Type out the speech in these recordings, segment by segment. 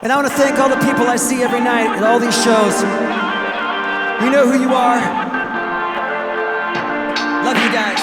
And I want to thank all the people I see every night at all these shows. You know who you are. Love you guys.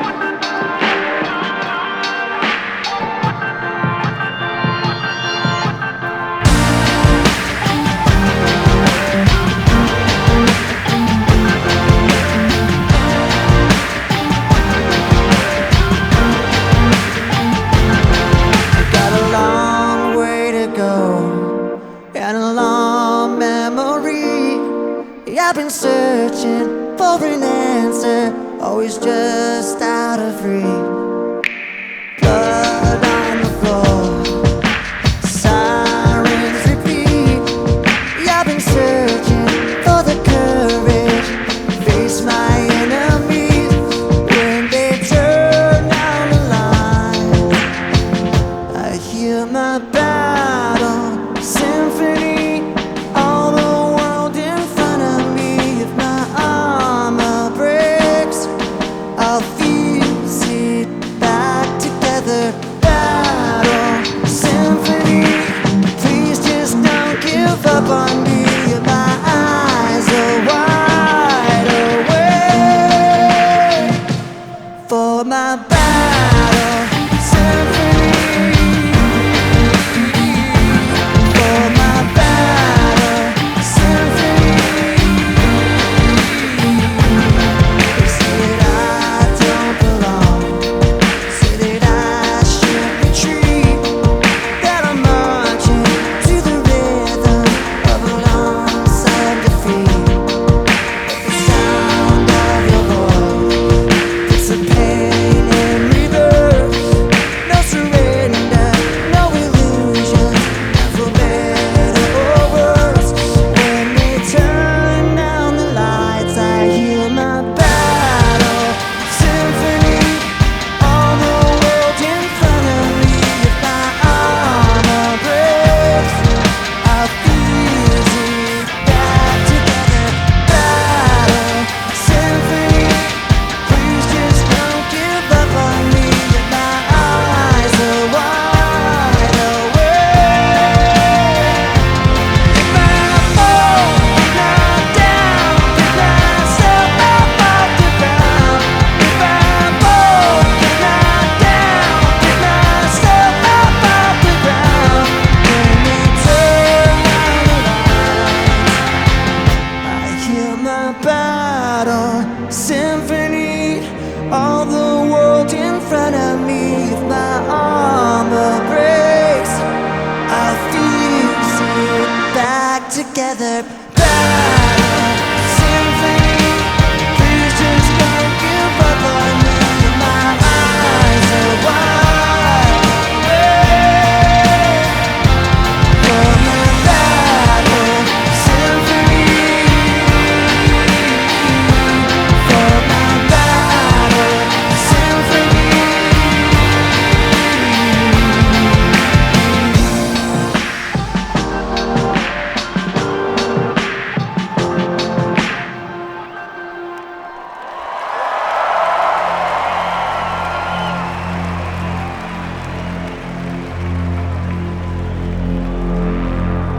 And a long memory. I've been searching for an answer, always just out of reach.